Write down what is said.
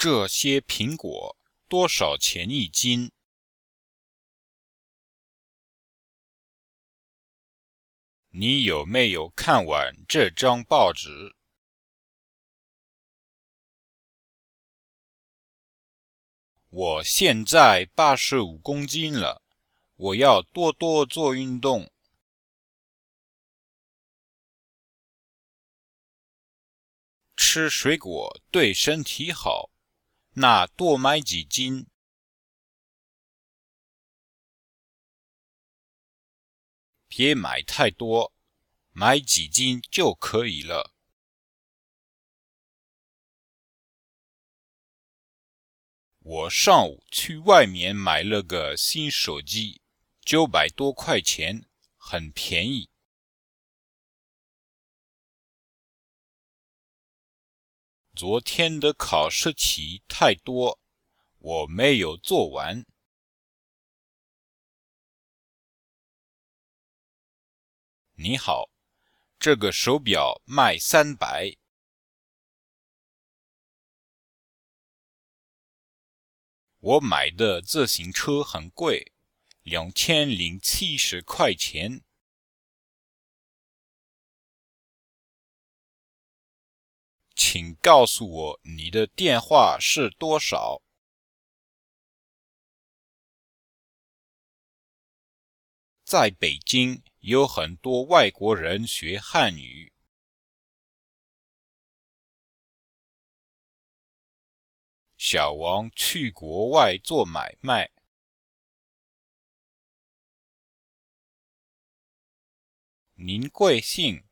这些苹果多少钱一斤？你有没有看完这张报纸？我现在85公斤了，我要多多做运动。吃水果对身体好，那多买几斤。别买太多，买几斤就可以了。我上午去外面买了个新手机，900多块钱，很便宜。昨天的考试题太多，我没有做完。你好，这个手表卖300。我买的自行车很贵，2070块钱。请告诉我你的电话是多少？在北京有很多外国人学汉语。小王去国外做买卖。您贵姓？